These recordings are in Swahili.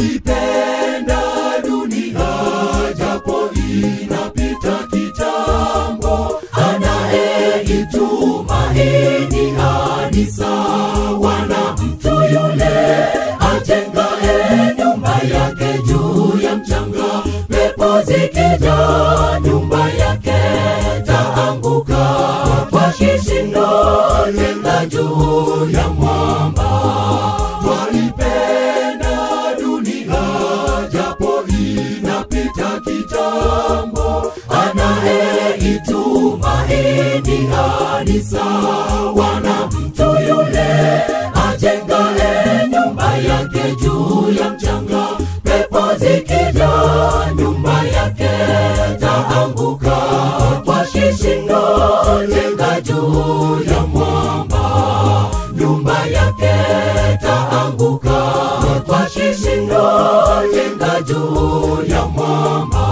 Twaipenda dunia japo inapita kitambo, anayeitumaini ni sawa na mtu yule ajengaye nyumba yake juu ya mchanga. Pepo zikija nyumba yake taanguka kwa kishindo, jenga juu ya mwamba. Twaipenda dunia japo inapita kitambo, anayeitumaini ni sawa na mtu yule ajengaye nyumba yake juu ya mchanga. Pepo zikija nyumba yake taanguka kwa kishindo, jenga juu ya mwamba. Nyumba yake taanguka kwa kishindo, jenga juu ya mwamba.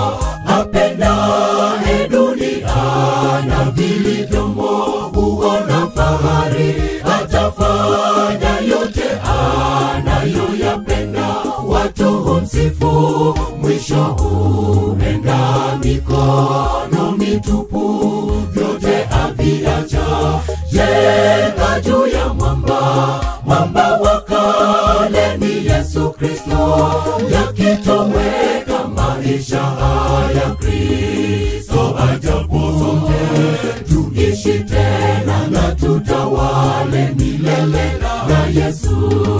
Apendaye dunia na vilivyomo huona fahari, atafanya yote anayoyapenda. Watu humsifu, mwisho huenda mikono mitupu, vyote aviacha. Jenga juu ya mwamba, mwamba wa kale ni Yesu Kristo. Yakitoweka maisha haya, Kristo ajapo sote tuishi tena na tutawale milele na Yesu.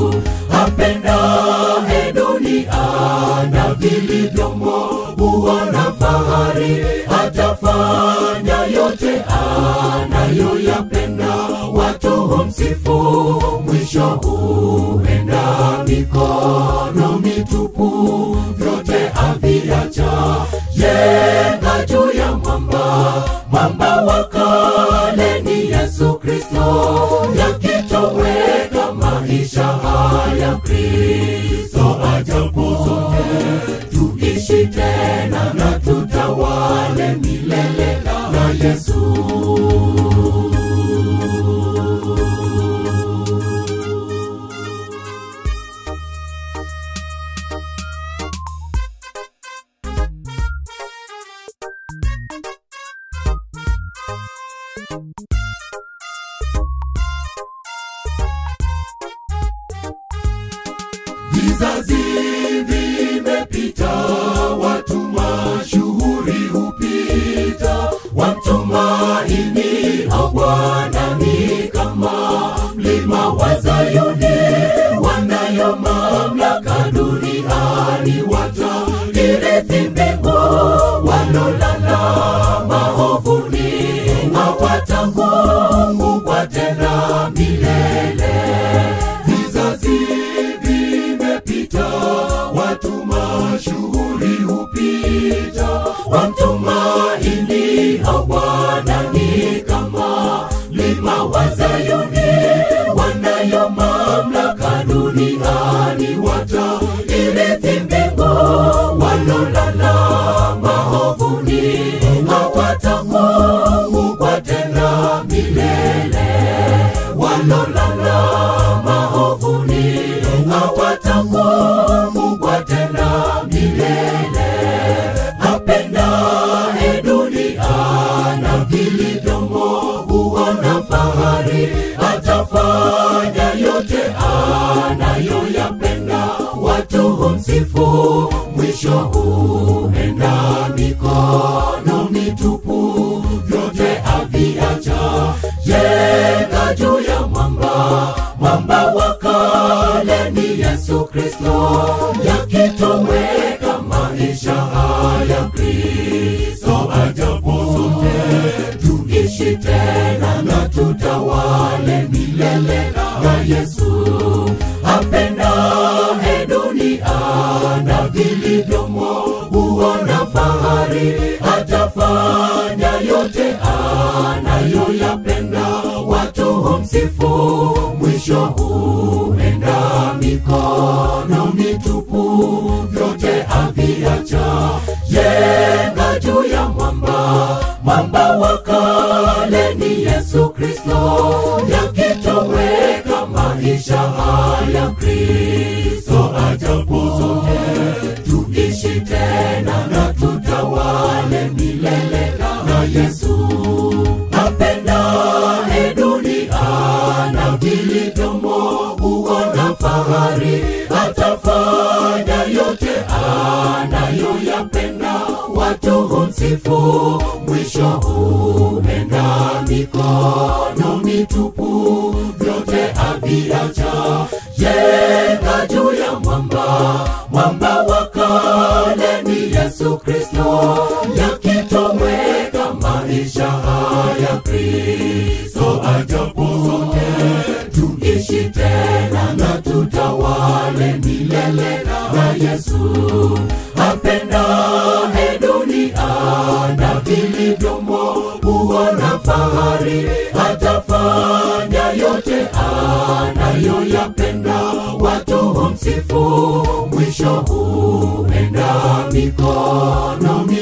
Apendaye dunia na vilivyomo huona fahari, atafanya yote anayoyapenda. Watu humsifu, mwisho huenda mikono mitupu, vyote aviacha. Jenga juu ya mwamba, mwamba wa kale ni Yesu Kristo. Yakitoweka maisha haya, Kristo ajapo sote tuishi tena na tutawale milele na Yesu. Vizazi vimepita, watu mashuhuri hupita, wamtumaini Bwana ni kama mlima wa Zayuni. Wanayo mamlaka duniani, watairithi mbingu. Walolala mahovuni hawatakumbukwa tena milele. Vizazi vimepita, watu mashuhuri hupita, wamtumaini Bwana ni kama mlima wa Zayuni. Wanayo mamlaka duniani, watairithi mbingu. Walolala mahovuni hawatakumbukwa tena milele. Walolala mahovuni hawatakumbukwa tena milele. Apendaye dunia na vilivyomo huona fahari, atafanya yote anayoyapenda. Watu humsifu, mwisho huenda mikono mitupu, vyote aviacha. Jenga juu ya mwamba, mwamba wa kale ni Yesu Kristo. Yakitoweka maisha haya, Kristo ajapo sote tuishi tena na tutawale milele na Yesu. Apendaye dunia na vilivyomo huona fahari, atafanya yote anayoyapenda. Watu humsifu, mwisho huenda mikono mitupu, vyote aviacha. Jenga juu ya mwamba, mwamba wa kale ni Yesu Kristo. Yakitoweka maisha haya, Kristo ajapo watu humsifu, mwisho huenda mikono mitupu, vyote aviacha. Jenga juu ya mwamba, mwamba wa kale ni Yesu Kristo. Yakitoweka maisha haya, Kristo ajapo sote tuishi tena na tutawale milele na Yesu. Apendaye dunia na vilivyomo, huona fahari, atafanya yote anayoyapenda. Watu humsifu, mwisho huenda mikono